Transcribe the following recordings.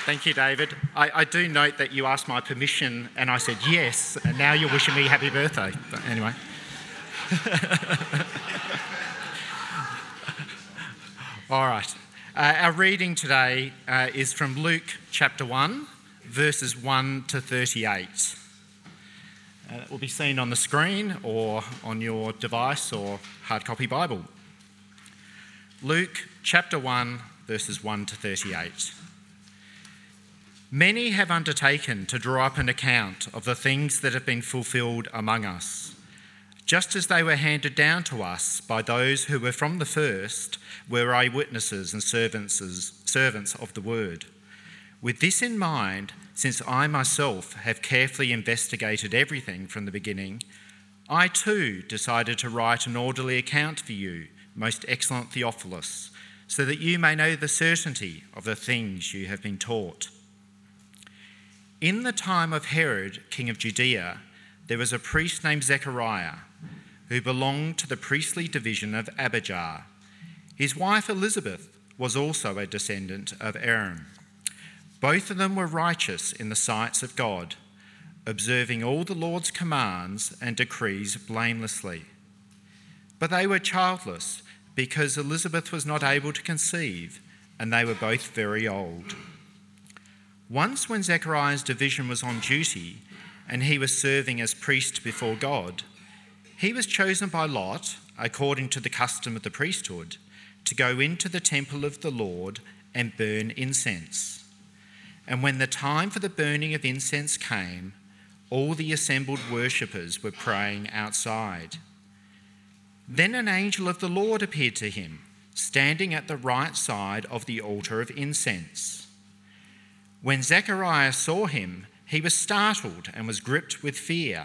Thank you, David. I do note that you asked my permission and I said yes, and now you're wishing me happy birthday. But anyway. All right. Our reading today is from Luke chapter 1, verses 1 to 38. It will be seen on the screen or on your device or hard copy Bible. Luke chapter 1, verses 1 to 38. Many have undertaken to draw up an account of the things that have been fulfilled among us, just as they were handed down to us by those who were from the first, were eyewitnesses and servants of the word. With this in mind, since I myself have carefully investigated everything from the beginning, I too decided to write an orderly account for you, most excellent Theophilus, so that you may know the certainty of the things you have been taught. In the time of Herod, king of Judea, there was a priest named Zechariah, who belonged to the priestly division of Abijah. His wife Elizabeth was also a descendant of Aaron. Both of them were righteous in the sight of God, observing all the Lord's commands and decrees blamelessly. But they were childless because Elizabeth was not able to conceive, and they were both very old. Once when Zechariah's division was on duty and he was serving as priest before God, he was chosen by lot, according to the custom of the priesthood, to go into the temple of the Lord and burn incense. And when the time for the burning of incense came, all the assembled worshippers were praying outside. Then an angel of the Lord appeared to him, standing at the right side of the altar of incense. When Zechariah saw him, he was startled and was gripped with fear.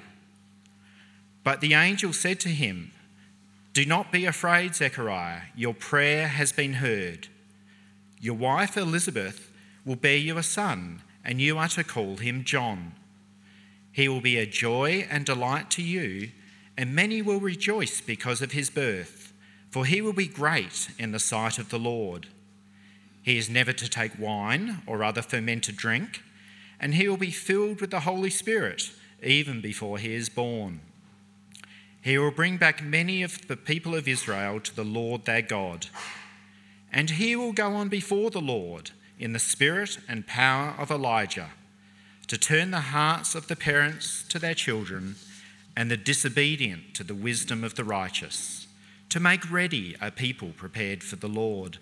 But the angel said to him, "Do not be afraid, Zechariah. Your prayer has been heard. Your wife Elizabeth will bear you a son, and you are to call him John. He will be a joy and delight to you, and many will rejoice because of his birth, for he will be great in the sight of the Lord. He is never to take wine or other fermented drink, and he will be filled with the Holy Spirit even before he is born. He will bring back many of the people of Israel to the Lord their God. And he will go on before the Lord in the spirit and power of Elijah, to turn the hearts of the parents to their children and the disobedient to the wisdom of the righteous, to make ready a people prepared for the Lord."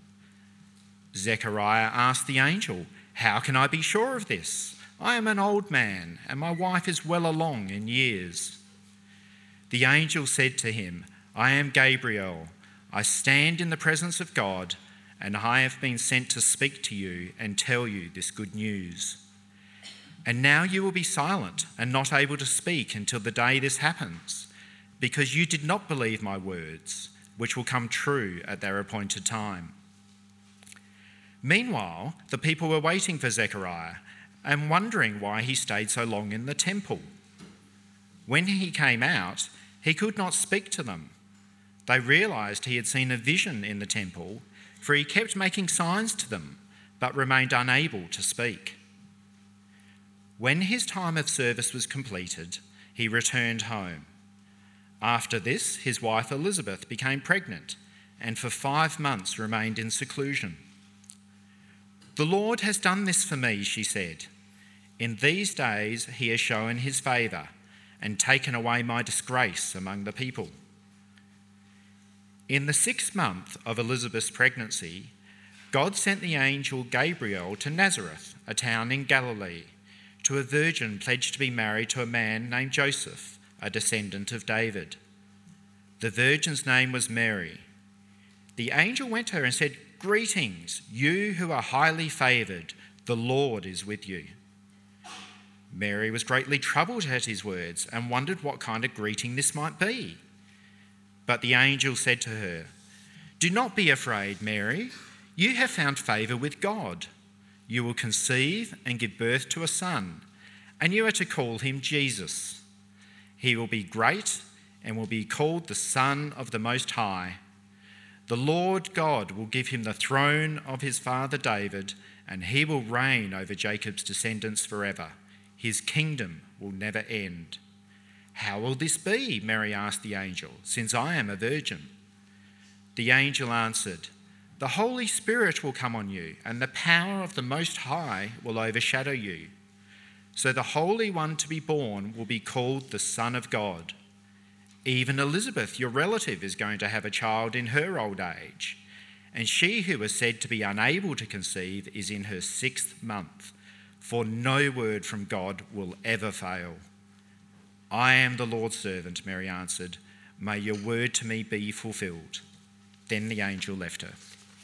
Zechariah asked the angel, "How can I be sure of this? I am an old man, and my wife is well along in years." The angel said to him, "I am Gabriel. I stand in the presence of God, and I have been sent to speak to you and tell you this good news. And now you will be silent and not able to speak until the day this happens, because you did not believe my words, which will come true at their appointed time." Meanwhile, the people were waiting for Zechariah and wondering why he stayed so long in the temple. When he came out, he could not speak to them. They realised he had seen a vision in the temple, for he kept making signs to them, but remained unable to speak. When his time of service was completed, he returned home. After this, his wife Elizabeth became pregnant, and for 5 months remained in seclusion. "The Lord has done this for me," she said. "In these days he has shown his favour and taken away my disgrace among the people." In the 6th month of Elizabeth's pregnancy, God sent the angel Gabriel to Nazareth, a town in Galilee, to a virgin pledged to be married to a man named Joseph, a descendant of David. The virgin's name was Mary. The angel went to her and said, "Greetings, you who are highly favoured, the Lord is with you." Mary was greatly troubled at his words and wondered what kind of greeting this might be. But the angel said to her, "Do not be afraid, Mary. You have found favour with God. You will conceive and give birth to a son, and you are to call him Jesus. He will be great and will be called the Son of the Most High. The Lord God will give him the throne of his father David, and he will reign over Jacob's descendants forever. His kingdom will never end." "How will this be?" Mary asked the angel, "since I am a virgin?" The angel answered, "The Holy Spirit will come on you, and the power of the Most High will overshadow you. So the Holy One to be born will be called the Son of God. Even Elizabeth, your relative, is going to have a child in her old age, and she who was said to be unable to conceive is in her 6th month, for no word from God will ever fail." "I am the Lord's servant," Mary answered. "May your word to me be fulfilled." Then the angel left her.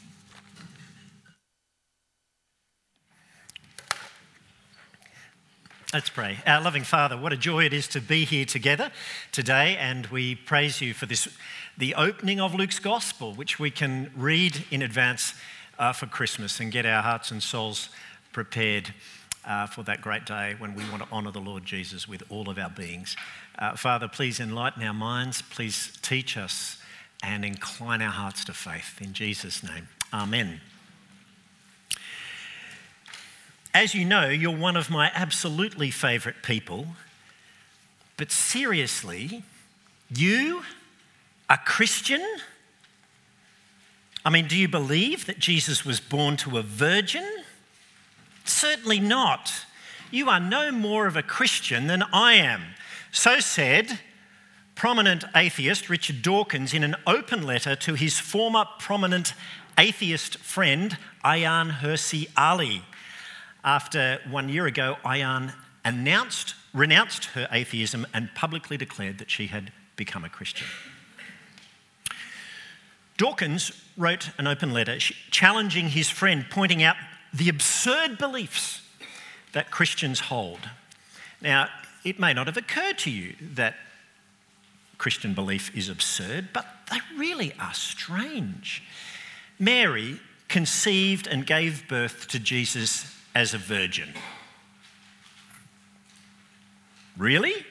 Let's pray. Our loving Father, what a joy it is to be here together today, and we praise you for this, the opening of Luke's Gospel, which we can read in advance for Christmas and get our hearts and souls prepared for that great day when we want to honour the Lord Jesus with all of our beings. Father, please enlighten our minds, please teach us and incline our hearts to faith. In Jesus' name, amen. As you know, you're one of my absolutely favourite people, but seriously, you, a Christian? I mean, do you believe that Jesus was born to a virgin? Certainly not. You are no more of a Christian than I am. So said prominent atheist Richard Dawkins in an open letter to his former prominent atheist friend, Ayaan Hirsi Ali. After 1 year ago, Ayaan renounced her atheism and publicly declared that she had become a Christian. Dawkins wrote an open letter challenging his friend, pointing out the absurd beliefs that Christians hold. Now, it may not have occurred to you that Christian belief is absurd, but they really are strange. Mary conceived and gave birth to Jesus as a virgin. Really?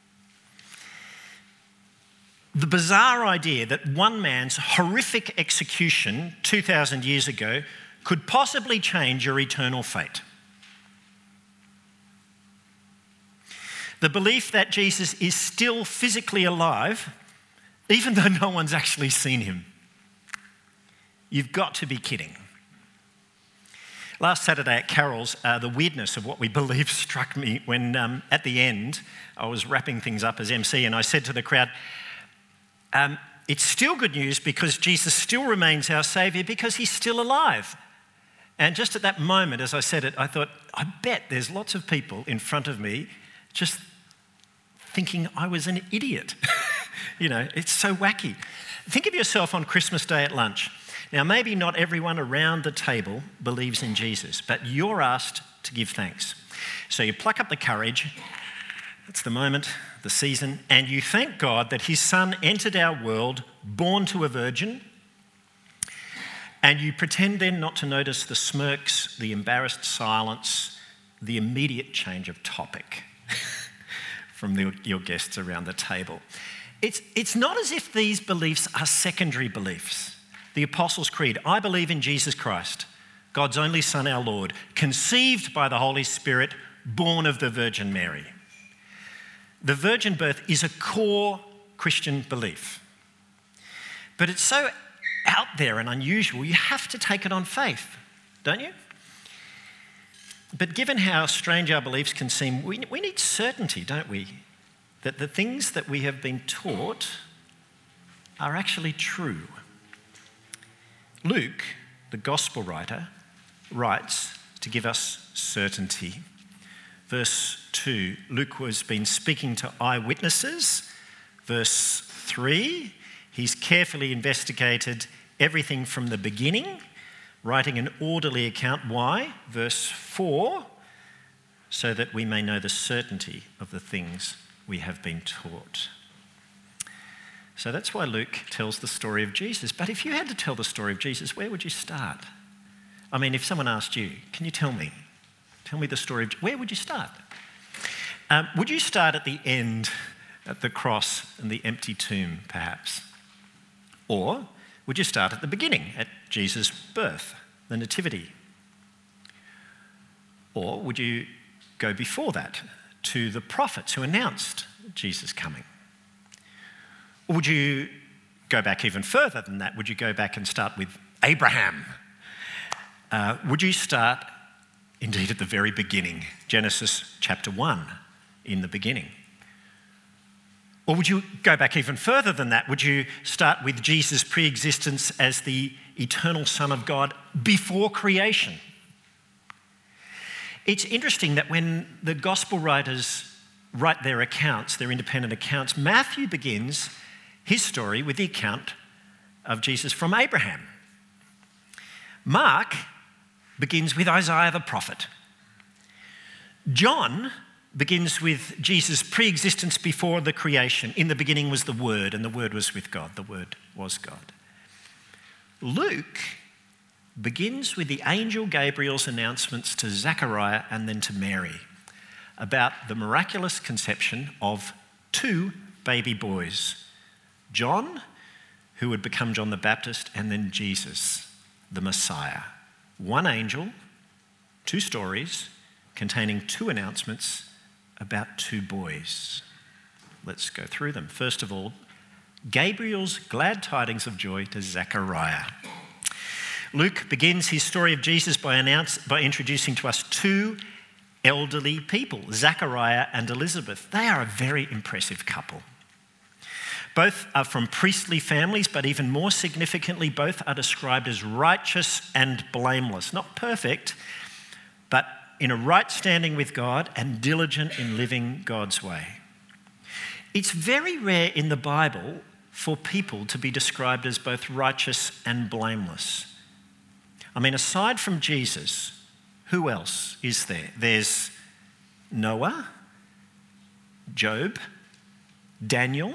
The bizarre idea that one man's horrific execution 2,000 years ago could possibly change your eternal fate. The belief that Jesus is still physically alive, even though no one's actually seen him. You've got to be kidding. Last Saturday at Carol's, the weirdness of what we believe struck me when at the end I was wrapping things up as MC and I said to the crowd, it's still good news because Jesus still remains our saviour because he's still alive. And just at that moment as I said it, I thought, I bet there's lots of people in front of me just thinking I was an idiot. You know, it's so wacky. Think of yourself on Christmas Day at lunch. Now, maybe not everyone around the table believes in Jesus, but you're asked to give thanks. So you pluck up the courage, it's the moment, the season, and you thank God that his son entered our world, born to a virgin, and you pretend then not to notice the smirks, the embarrassed silence, the immediate change of topic from your guests around the table. It's not as if these beliefs are secondary beliefs. The Apostles' Creed, I believe in Jesus Christ, God's only Son, our Lord, conceived by the Holy Spirit, born of the Virgin Mary. The virgin birth is a core Christian belief. But it's so out there and unusual, you have to take it on faith, don't you? But given how strange our beliefs can seem, we need certainty, don't we? That the things that we have been taught are actually true. Luke, the gospel writer, writes to give us certainty. Verse 2, Luke has been speaking to eyewitnesses. Verse 3, he's carefully investigated everything from the beginning, writing an orderly account. Why? Verse 4, so that we may know the certainty of the things we have been taught. So that's why Luke tells the story of Jesus. But if you had to tell the story of Jesus, where would you start? I mean, if someone asked you, can you tell me the story of, where would you start? Would you start at the end, at the cross and the empty tomb, perhaps? Or would you start at the beginning, at Jesus' birth, the Nativity? Or would you go before that, to the prophets who announced Jesus' coming? Or would you go back even further than that? Would you go back and start with Abraham? Would you start, indeed, at the very beginning, Genesis chapter 1, in the beginning? Or would you go back even further than that? Would you start with Jesus' pre-existence as the eternal Son of God before creation? It's interesting that when the gospel writers write their accounts, their independent accounts, Matthew begins his story with the account of Jesus from Abraham. Mark begins with Isaiah the prophet. John begins with Jesus' pre-existence before the creation. In the beginning was the Word, and the Word was with God. The Word was God. Luke begins with the angel Gabriel's announcements to Zechariah and then to Mary about the miraculous conception of two baby boys, John, who would become John the Baptist, and then Jesus, the Messiah. One angel, two stories, containing two announcements about two boys. Let's go through them. First of all, Gabriel's glad tidings of joy to Zechariah. Luke begins his story of Jesus by introducing to us two elderly people, Zechariah and Elizabeth. They are a very impressive couple. Both are from priestly families, but even more significantly, both are described as righteous and blameless. Not perfect, but in a right standing with God and diligent in living God's way. It's very rare in the Bible for people to be described as both righteous and blameless. I mean, aside from Jesus, who else is there? There's Noah, Job, Daniel,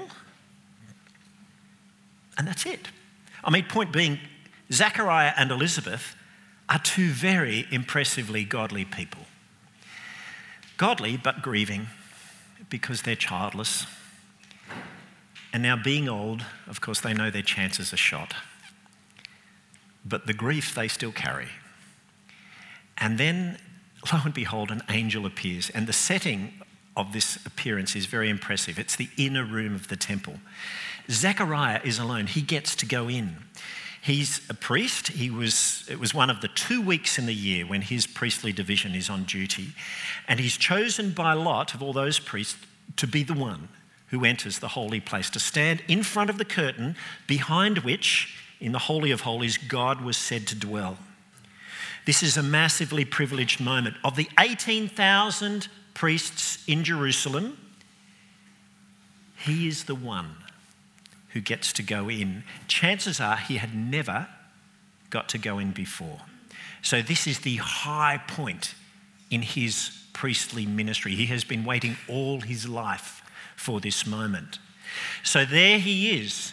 and that's it. I mean, point being, Zechariah and Elizabeth are two very impressively godly people. Godly, but grieving because they're childless. And now being old, of course, they know their chances are shot. But the grief they still carry. And then, lo and behold, an angel appears. And the setting of this appearance is very impressive. It's the inner room of the temple. Zechariah is alone. He gets to go in. He's a priest. It was one of the 2 weeks in the year when his priestly division is on duty. And he's chosen by lot of all those priests to be the one who enters the holy place, to stand in front of the curtain behind which, in the Holy of Holies, God was said to dwell. This is a massively privileged moment. Of the 18,000 priests in Jerusalem, he is the one who gets to go in. Chances are he had never got to go in before. So this is the high point in his priestly ministry. He has been waiting all his life for this moment. So there he is,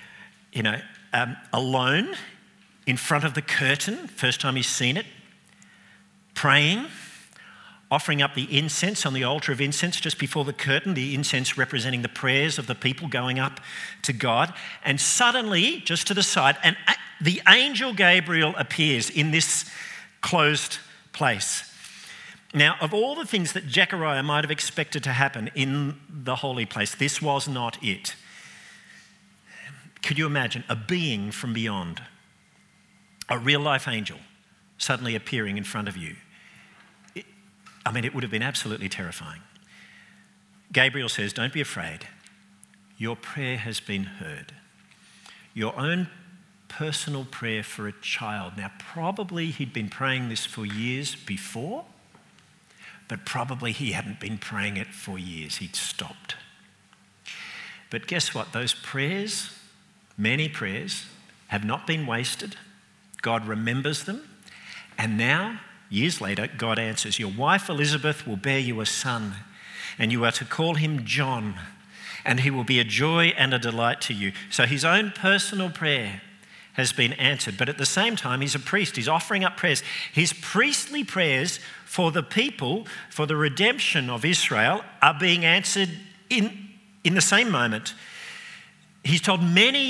alone in front of the curtain, first time he's seen it, praying, offering up the incense on the altar of incense just before the curtain, the incense representing the prayers of the people going up to God. And suddenly, just to the side, the angel Gabriel appears in this closed place. Now, of all the things that Zechariah might have expected to happen in the holy place, this was not it. Could you imagine a being from beyond, a real-life angel, suddenly appearing in front of you? It would have been absolutely terrifying. Gabriel says, don't be afraid. Your prayer has been heard. Your own personal prayer for a child. Now, probably he'd been praying this for years before, but probably he hadn't been praying it for years. He'd stopped. But guess what? Those prayers, many prayers, have not been wasted. God remembers them. And now, years later, God answers, your wife Elizabeth will bear you a son, and you are to call him John, and he will be a joy and a delight to you. So his own personal prayer has been answered, but at the same time, he's a priest. He's offering up prayers. His priestly prayers for the people, for the redemption of Israel, are being answered in the same moment. He's told many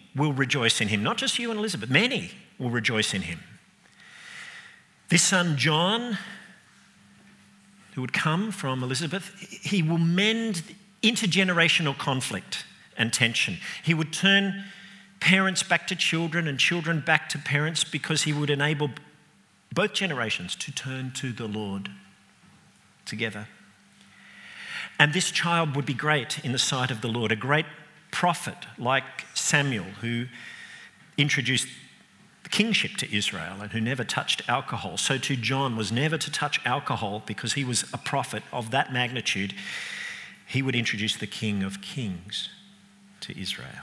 will rejoice in him. Not just you and Elizabeth, many will rejoice in him. This son, John, who would come from Elizabeth, he will mend intergenerational conflict and tension. He would turn parents back to children and children back to parents because he would enable both generations to turn to the Lord together. And this child would be great in the sight of the Lord, a great prophet like Samuel, who introduced the kingship to Israel and who never touched alcohol. So too John was never to touch alcohol because he was a prophet of that magnitude. He would introduce the King of Kings to Israel.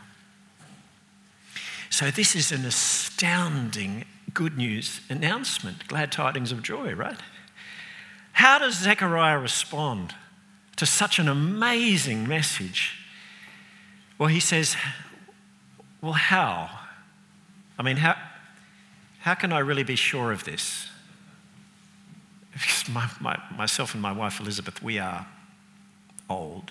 So this is an astounding good news announcement, glad tidings of joy, right? How does Zechariah respond to such an amazing message? Well, he says, well, how? I mean, how can I really be sure of this? Because myself and my wife Elizabeth, we are old.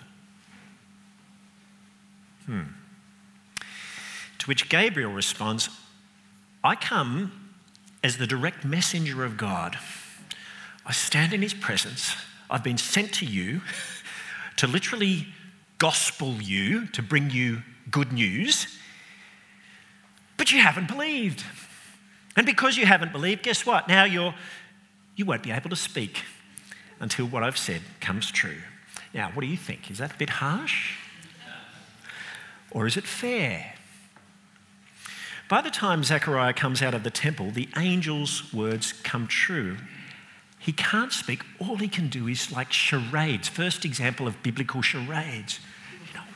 To which Gabriel responds, I come as the direct messenger of God. I stand in his presence. I've been sent to you to literally gospel you, to bring you good news, but you haven't believed. And because you haven't believed, guess what? Now you won't be able to speak until what I've said comes true. Now, what do you think? Is that a bit harsh? Or is it fair? By the time Zechariah comes out of the temple, the angel's words come true. He can't speak. All he can do is like charades. First example of biblical charades. You know,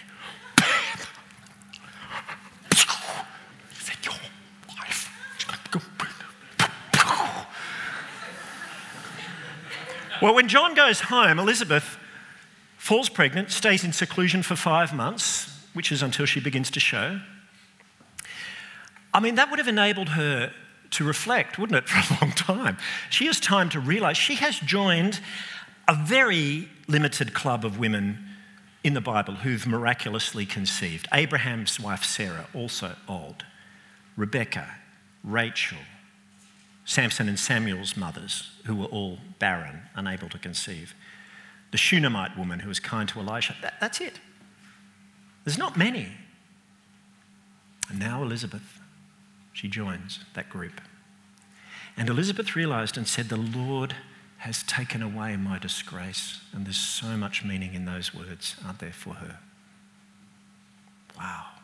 is that your wife? Well, when John goes home, Elizabeth falls pregnant, stays in seclusion for 5 months, which is until she begins to show. I mean, that would have enabled her to reflect, wouldn't it, for a long time? She has time to realise she has joined a very limited club of women in the Bible who've miraculously conceived. Abraham's wife Sarah, also old. Rebecca, Rachel, Samson and Samuel's mothers, who were all barren, unable to conceive. The Shunammite woman who was kind to Elisha. That's it. There's not many. And now Elizabeth, she joins that group. And Elizabeth realised and said, the Lord has taken away my disgrace. And there's so much meaning in those words, aren't there, for her? Wow.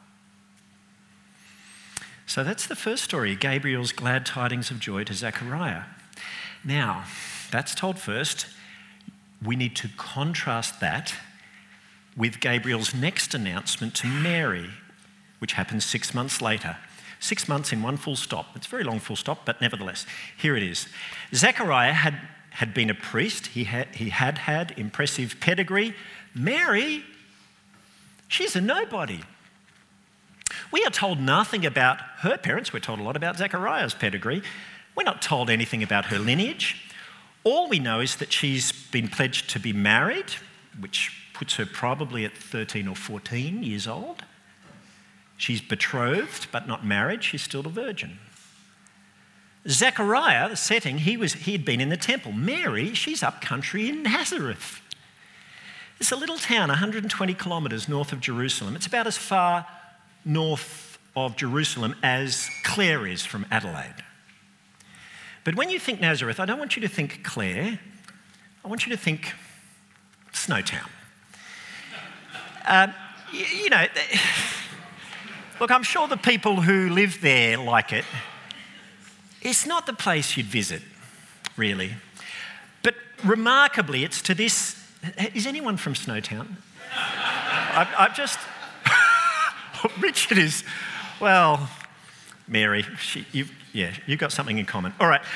So that's the first story, Gabriel's glad tidings of joy to Zechariah. Now, that's told first. We need to contrast that with Gabriel's next announcement to Mary, which happens 6 months later. 6 months in one full stop. It's a very long full stop, but nevertheless, here it is. Zechariah had been a priest. He had impressive pedigree. Mary, she's a nobody. We are told nothing about her parents. We're told a lot about Zechariah's pedigree. We're not told anything about her lineage. All we know is that she's been pledged to be married, which puts her probably at 13 or 14 years old. She's betrothed, but not married. She's still a virgin. Zechariah, the setting, he had been in the temple. Mary, she's up country in Nazareth. It's a little town 120 kilometres north of Jerusalem. It's about as far north of Jerusalem as Clare is from Adelaide. But when you think Nazareth, I don't want you to think Clare. I want you to think Snowtown. Look, I'm sure the people who live there like it. It's not the place you'd visit, really. But remarkably, it's to this... Is anyone from Snowtown? I've just... Richard is... Well, Mary, you've got something in common. All right.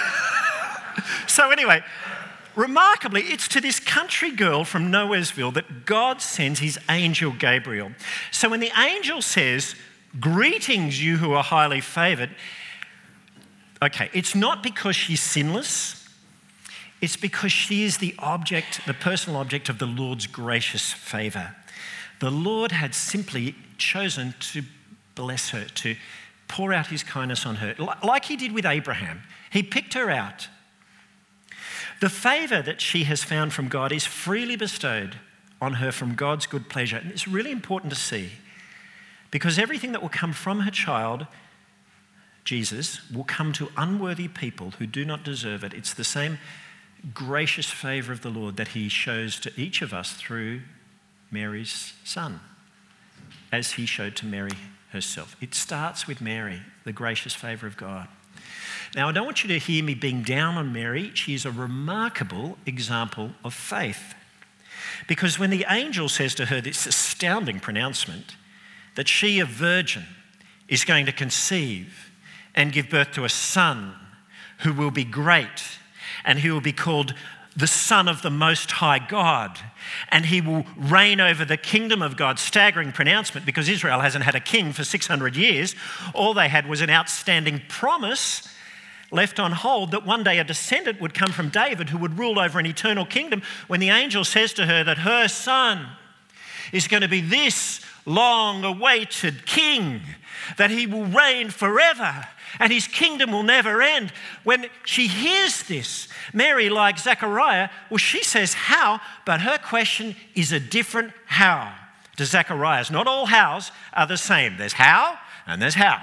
So anyway, remarkably, it's to this country girl from Nowheresville that God sends his angel Gabriel. So when the angel says, "Greetings, you who are highly favoured," okay, it's not because she's sinless. It's because she is the personal object of the Lord's gracious favour. The Lord had simply chosen to bless her, to pour out his kindness on her, like he did with Abraham. He picked her out. The favour that she has found from God is freely bestowed on her from God's good pleasure. And it's really important to see, because everything that will come from her child, Jesus, will come to unworthy people who do not deserve it. It's the same gracious favour of the Lord that he shows to each of us through Mary's son, as he showed to Mary herself. It starts with Mary, the gracious favour of God. Now, I don't want you to hear me being down on Mary. She is a remarkable example of faith. Because when the angel says to her this astounding pronouncement that she, a virgin, is going to conceive and give birth to a son who will be great, and he will be called the Son of the Most High God, and he will reign over the kingdom of God. Staggering pronouncement, because Israel hasn't had a king for 600 years. All they had was an outstanding promise left on hold that one day a descendant would come from David who would rule over an eternal kingdom. When the angel says to her that her son is going to be this long-awaited king, that he will reign forever and his kingdom will never end. When she hears this, Mary, like Zechariah, well, she says how, but her question is a different how to Zechariah's. Not all hows are the same. There's how and there's how.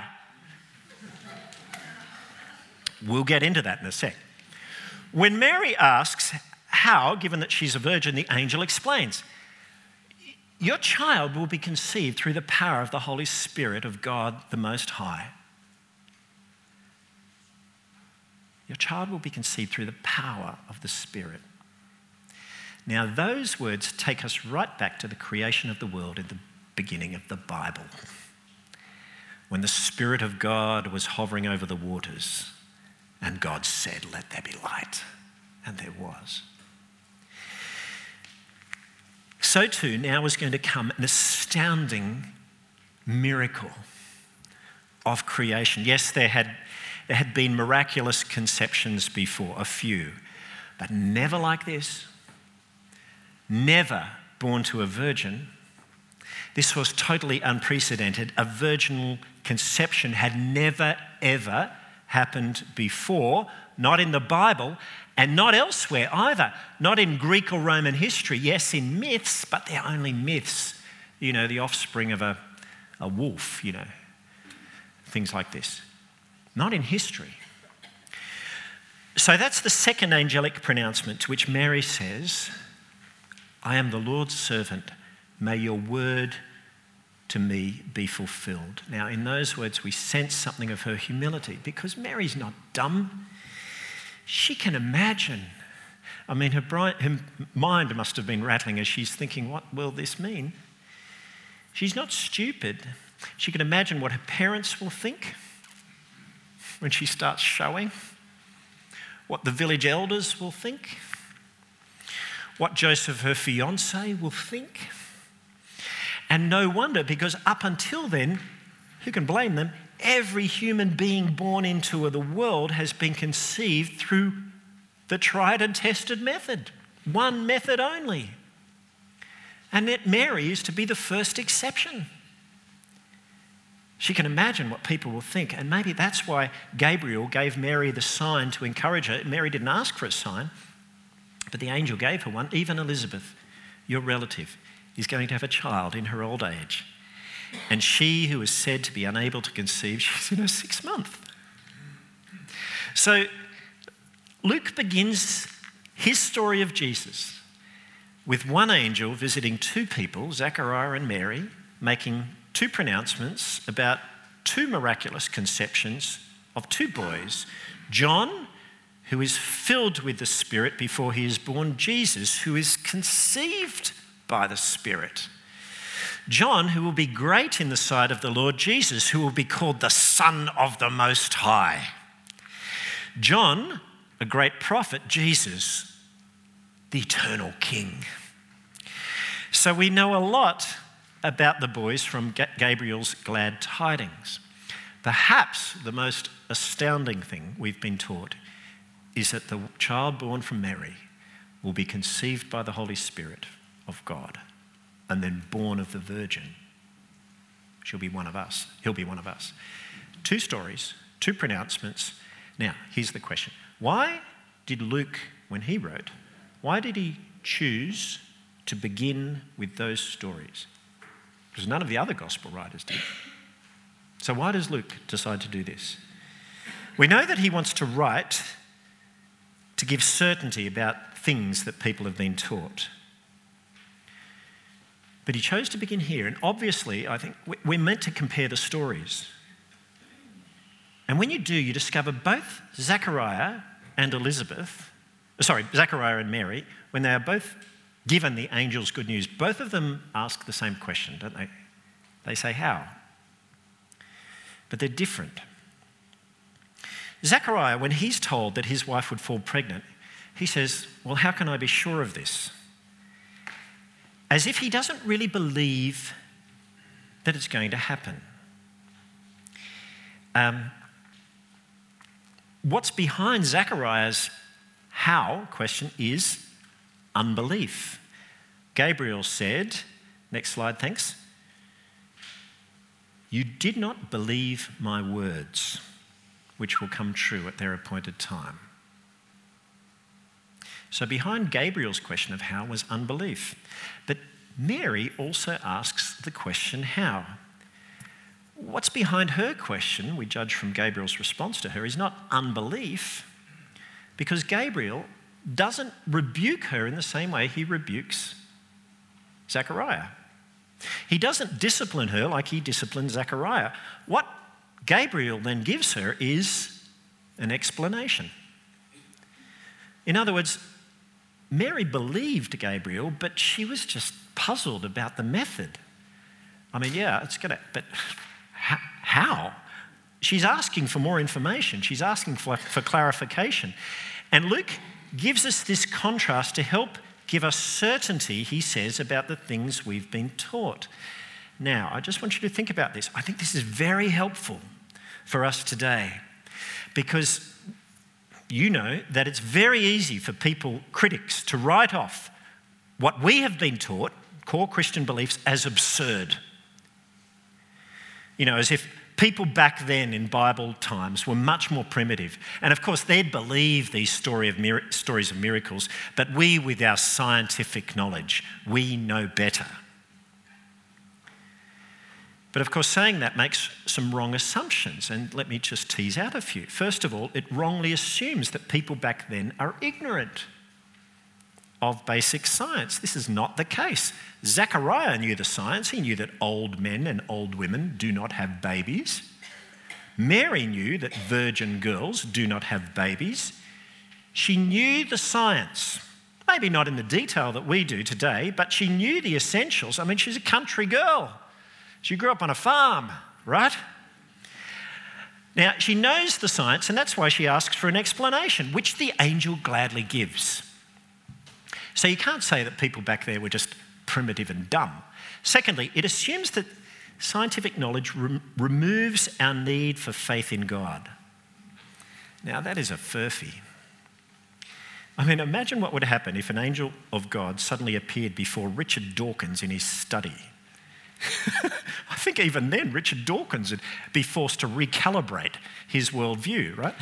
We'll get into that in a sec. When Mary asks how, given that she's a virgin, the angel explains, your child will be conceived through the power of the Holy Spirit of God the Most High. Your child will be conceived through the power of the Spirit. Now, those words take us right back to the creation of the world in the beginning of the Bible, when the Spirit of God was hovering over the waters, and God said, "Let there be light," and there was. So too, now is going to come an astounding miracle of creation. Yes, there had been miraculous conceptions before, a few, but never like this. Never born to a virgin. This was totally unprecedented. A virginal conception had never, ever happened before, not in the Bible and not elsewhere either. Not in Greek or Roman history. Yes, in myths, but they're only myths. You know, the offspring of a wolf, you know, things like this. Not in history. So that's the second angelic pronouncement, to which Mary says, "I am the Lord's servant. May your word to me be fulfilled." Now, in those words, we sense something of her humility, because Mary's not dumb. She can imagine. I mean, her mind must have been rattling as she's thinking, what will this mean? She's not stupid. She can imagine what her parents will think when she starts showing, what the village elders will think, what Joseph, her fiancé, will think. And no wonder, because up until then, who can blame them? Every human being born into the world has been conceived through the tried and tested method. One method only. And yet Mary is to be the first exception. She can imagine what people will think, and maybe that's why Gabriel gave Mary the sign to encourage her. Mary didn't ask for a sign, but the angel gave her one. Even Elizabeth, your relative, is going to have a child in her old age. And she, who is said to be unable to conceive, she's in her 6th month. So Luke begins his story of Jesus with one angel visiting 2 people, Zechariah and Mary, making 2 pronouncements about 2 miraculous conceptions of 2 boys. John, who is filled with the Spirit before he is born. Jesus, who is conceived by the Spirit. John, who will be great in the sight of the Lord. Jesus, who will be called the Son of the Most High. John, a great prophet. Jesus, the eternal King. So we know a lot about the boys from Gabriel's glad tidings. Perhaps the most astounding thing we've been taught is that the child born from Mary will be conceived by the Holy Spirit of God and then born of the Virgin. She'll be one of us. He'll be one of us. 2 stories, 2 pronouncements. Now, here's the question. Why did Luke, when he wrote, why did he choose to begin with those stories? Because none of the other gospel writers did. So why does Luke decide to do this? We know that he wants to write to give certainty about things that people have been taught. But he chose to begin here, and obviously, I think we're meant to compare the stories. And when you do, you discover both Zechariah and Mary, when they are both given the angel's good news, both of them ask the same question, don't they? They say, how? But they're different. Zechariah, when he's told that his wife would fall pregnant, he says, well, how can I be sure of this? As if he doesn't really believe that it's going to happen. What's behind Zechariah's how question is unbelief. Gabriel said, next slide, thanks. You did not believe my words, which will come true at their appointed time. So behind Gabriel's question of how was unbelief. But Mary also asks the question how. What's behind her question, we judge from Gabriel's response to her, is not unbelief, because Gabriel doesn't rebuke her in the same way he rebukes Zechariah. He doesn't discipline her like he disciplined Zechariah. What Gabriel then gives her is an explanation. In other words, Mary believed Gabriel, but she was just puzzled about the method. I mean, yeah, but how? She's asking for more information. She's asking for clarification. And Luke gives us this contrast to help give us certainty, he says, about the things we've been taught. Now, I just want you to think about this. I think this is very helpful for us today, because you know that it's very easy for critics, to write off what we have been taught, core Christian beliefs, as absurd. You know, as if people back then in Bible times were much more primitive. And of course, they'd believe these stories of miracles, but we, with our scientific knowledge, we know better. But of course, saying that makes some wrong assumptions, and let me just tease out a few. First of all, it wrongly assumes that people back then are ignorant of basic science. This is not the case. Zechariah knew the science. He knew that old men and old women do not have babies. Mary knew that virgin girls do not have babies. She knew the science, maybe not in the detail that we do today, but she knew the essentials. I mean, she's a country girl. She grew up on a farm, right? Now, she knows the science, and that's why she asks for an explanation, which the angel gladly gives. So you can't say that people back there were just primitive and dumb. Secondly, it assumes that scientific knowledge removes our need for faith in God. Now, that is a furphy. I mean, imagine what would happen if an angel of God suddenly appeared before Richard Dawkins in his study. I think even then Richard Dawkins would be forced to recalibrate his worldview, right?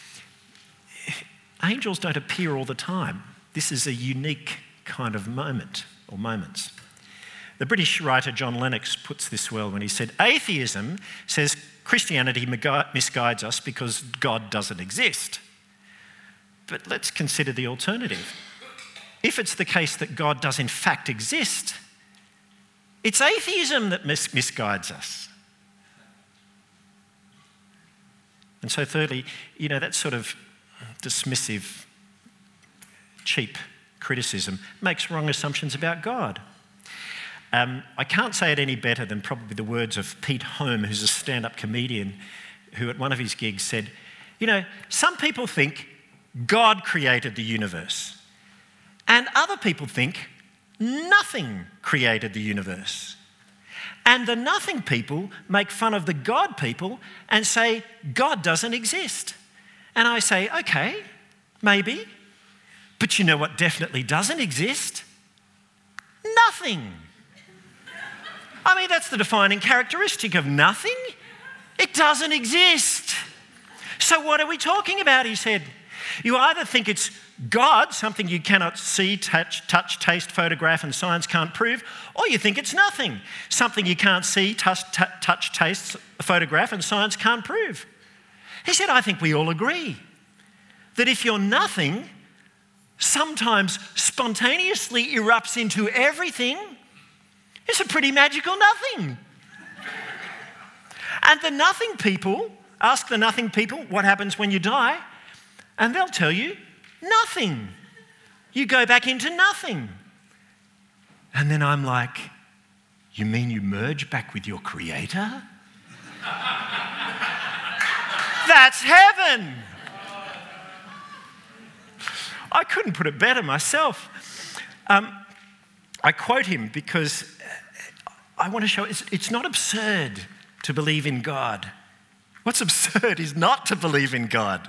Angels don't appear all the time. This is a unique kind of moment or moments. The British writer John Lennox puts this well when he said, atheism says Christianity misguides us because God doesn't exist. But let's consider the alternative. If it's the case that God does in fact exist, it's atheism that misguides us. And so thirdly, you know, that sort of dismissive, cheap criticism makes wrong assumptions about God. I can't say it any better than probably the words of Pete Holmes, who's a stand-up comedian, who at one of his gigs said, you know, some people think God created the universe, and other people think nothing created the universe. And the nothing people make fun of the God people and say, God doesn't exist. And I say, okay, maybe. But you know what definitely doesn't exist? Nothing. I mean, that's the defining characteristic of nothing. It doesn't exist. So what are we talking about, he said. You either think it's God, something you cannot see, touch, taste, photograph, and science can't prove, or you think it's nothing, something you can't see, touch, taste, photograph, and science can't prove. He said, I think we all agree that if you're nothing, sometimes spontaneously erupts into everything, it's a pretty magical nothing. And the nothing people, ask the nothing people what happens when you die, and they'll tell you nothing. You go back into nothing. And then I'm like, you mean you merge back with your creator? That's heaven. I couldn't put it better myself. I quote him because I want to show it's not absurd to believe in God. What's absurd is not to believe in God.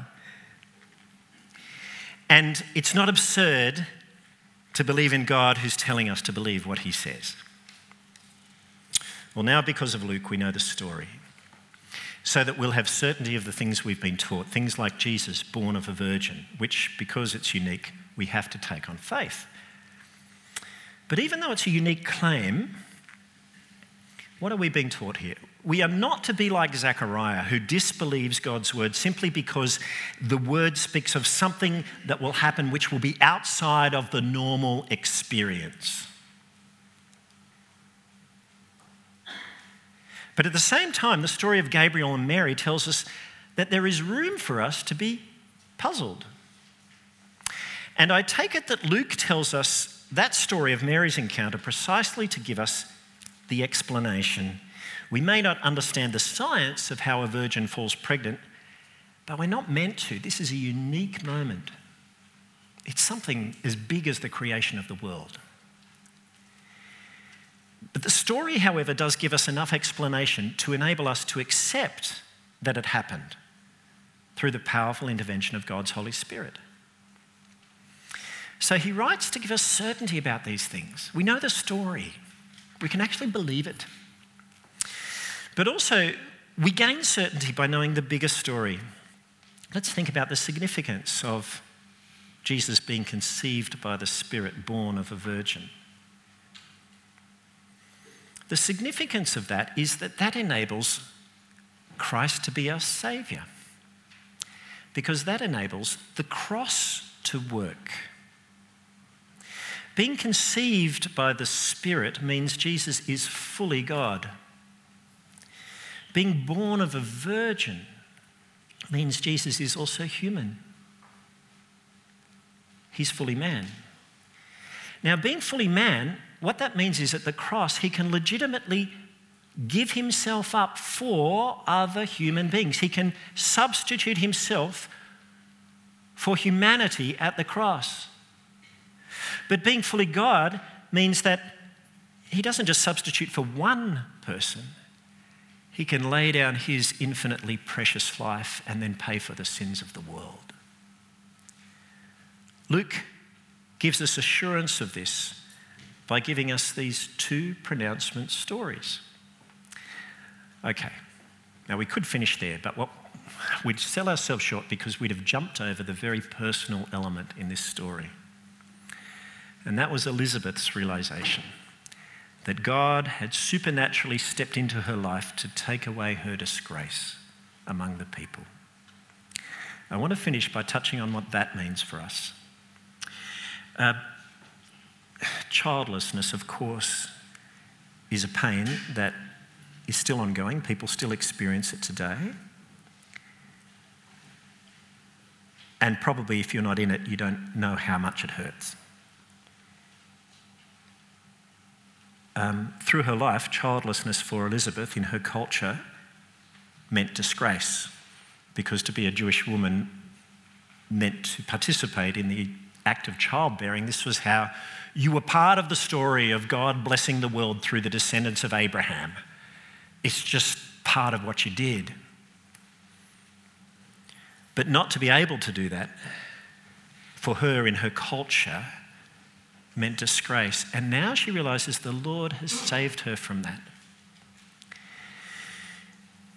And it's not absurd to believe in God who's telling us to believe what he says. Well, now because of Luke, we know the story, so that we'll have certainty of the things we've been taught, things like Jesus, born of a virgin, which, because it's unique, we have to take on faith. But even though it's a unique claim, what are we being taught here? We are not to be like Zechariah, who disbelieves God's word simply because the word speaks of something that will happen which will be outside of the normal experience. But at the same time, the story of Gabriel and Mary tells us that there is room for us to be puzzled. And I take it that Luke tells us that story of Mary's encounter precisely to give us the explanation. We may not understand the science of how a virgin falls pregnant, but we're not meant to. This is a unique moment. It's something as big as the creation of the world. But the story, however, does give us enough explanation to enable us to accept that it happened through the powerful intervention of God's Holy Spirit. So he writes to give us certainty about these things. We know the story. We can actually believe it. But also, we gain certainty by knowing the bigger story. Let's think about the significance of Jesus being conceived by the Spirit, born of a virgin. The significance of that is that enables Christ to be our Saviour, because that enables the cross to work. Being conceived by the Spirit means Jesus is fully God. Being born of a virgin means Jesus is also human. He's fully man. Now, being fully man, what that means is at the cross, he can legitimately give himself up for other human beings. He can substitute himself for humanity at the cross. But being fully God means that he doesn't just substitute for one person. He can lay down his infinitely precious life and then pay for the sins of the world. Luke gives us assurance of this by giving us these two pronouncement stories. Okay, now we could finish there, but we'd sell ourselves short because we'd have jumped over the very personal element in this story. And that was Elizabeth's realization that God had supernaturally stepped into her life to take away her disgrace among the people. I want to finish by touching on what that means for us. Childlessness, of course, is a pain that is still ongoing. People still experience it today. And probably if you're not in it, you don't know how much it hurts. Through her life, childlessness for Elizabeth in her culture meant disgrace, because to be a Jewish woman meant to participate in the act of childbearing. This was how you were part of the story of God blessing the world through the descendants of Abraham. It's just part of what you did. But not to be able to do that for her in her culture meant disgrace. And now she realizes the Lord has saved her from that.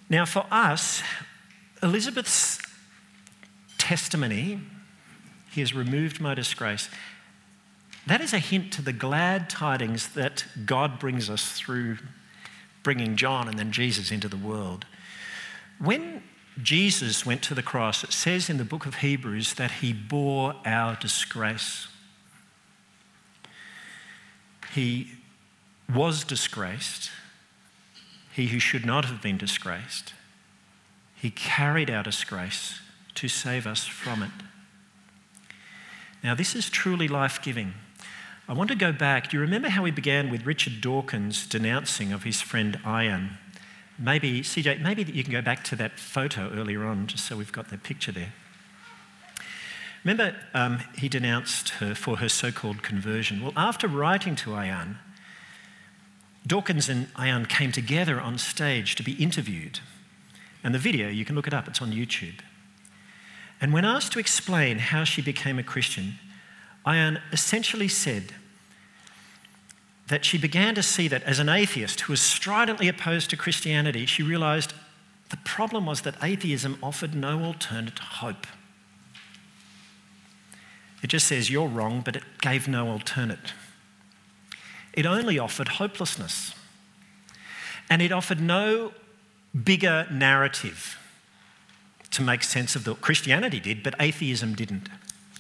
Now, for us, Elizabeth's testimony, "He has removed my disgrace," that is a hint to the glad tidings that God brings us through bringing John and then Jesus into the world. When Jesus went to the cross, it says in the book of Hebrews that he bore our disgrace. He was disgraced, he who should not have been disgraced. He carried our disgrace to save us from it. Now, this is truly life-giving. I want to go back. Do you remember how we began with Richard Dawkins' denouncing of his friend Ian? Maybe, CJ, maybe you can go back to that photo earlier on, just so we've got that picture there. Remember, he denounced her for her so-called conversion. Well, after writing to Ian, Dawkins and Ian came together on stage to be interviewed. And the video, you can look it up, it's on YouTube. And when asked to explain how she became a Christian, Ian essentially said that she began to see that as an atheist who was stridently opposed to Christianity, she realised the problem was that atheism offered no alternate hope. It just says you're wrong, but it gave no alternate. It only offered hopelessness. And it offered no bigger narrative to make sense of the Christianity did, but atheism didn't.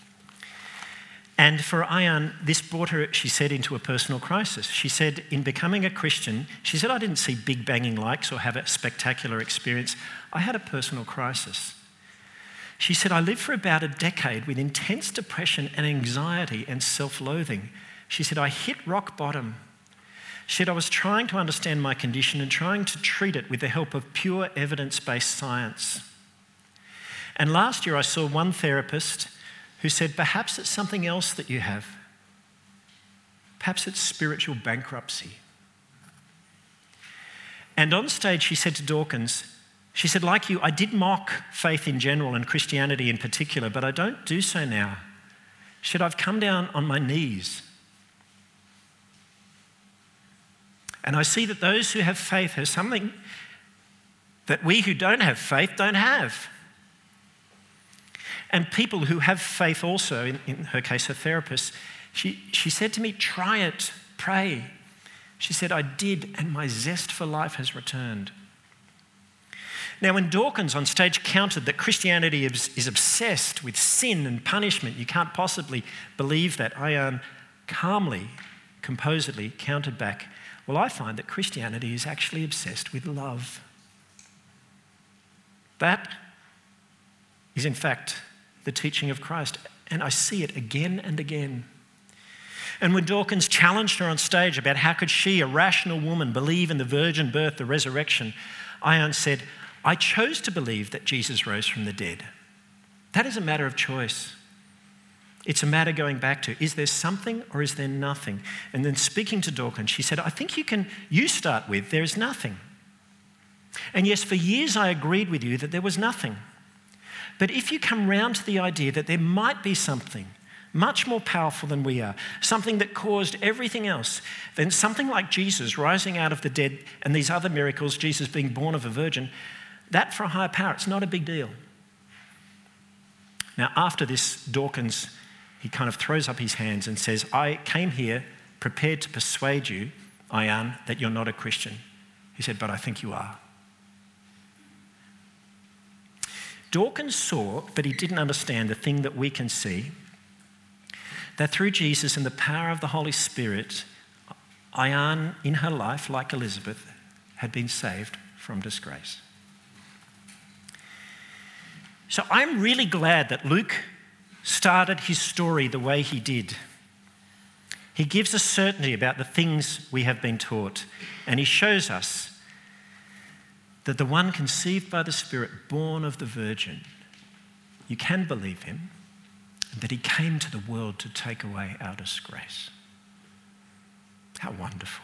And for Ian, this brought her, she said, into a personal crisis. She said, in becoming a Christian, she said, I didn't see big banging likes or have a spectacular experience. I had a personal crisis. She said, I lived for about a decade with intense depression and anxiety and self-loathing. She said, I hit rock bottom. She said, I was trying to understand my condition and trying to treat it with the help of pure evidence-based science. And last year I saw one therapist who said, perhaps it's something else that you have. Perhaps it's spiritual bankruptcy. And on stage, she said to Dawkins, she said, like you, I did mock faith in general and Christianity in particular, but I don't do so now. She said, I've come down on my knees. And I see that those who have faith have something that we who don't have faith don't have. And people who have faith also, in her case, her therapist, she said to me, try it, pray. She said, I did, and my zest for life has returned. Now, when Dawkins on stage countered that Christianity is obsessed with sin and punishment, you can't possibly believe that, Ian calmly, composedly countered back, well, I find that Christianity is actually obsessed with love. That is, in fact, the teaching of Christ, and I see it again and again. And when Dawkins challenged her on stage about how could she, a rational woman, believe in the virgin birth, the resurrection, Ian said, I chose to believe that Jesus rose from the dead. That is a matter of choice. It's a matter going back to, is there something or is there nothing? And then speaking to Dawkins, she said, I think you start with, there is nothing. And yes, for years I agreed with you that there was nothing. But if you come round to the idea that there might be something much more powerful than we are, something that caused everything else, then something like Jesus rising out of the dead and these other miracles, Jesus being born of a virgin, that for a higher power, it's not a big deal. Now, after this, Dawkins, he kind of throws up his hands and says, I came here prepared to persuade you, Ian, that you're not a Christian. He said, but I think you are. Dawkins saw, but he didn't understand the thing that we can see, that through Jesus and the power of the Holy Spirit, Ian, in her life, like Elizabeth, had been saved from disgrace. So I'm really glad that Luke started his story the way he did. He gives us certainty about the things we have been taught, and he shows us that the one conceived by the Spirit, born of the Virgin, you can believe him, and that he came to the world to take away our disgrace. How wonderful.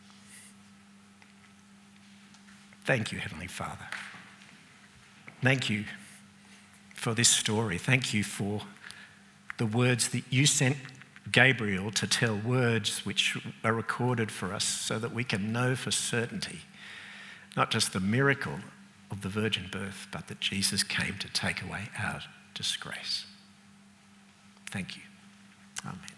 Thank you, Heavenly Father. Thank you for this story. Thank you for the words that you sent Gabriel to tell, words which are recorded for us so that we can know for certainty not just the miracle, of the virgin birth, but that Jesus came to take away our disgrace. Thank you. Amen.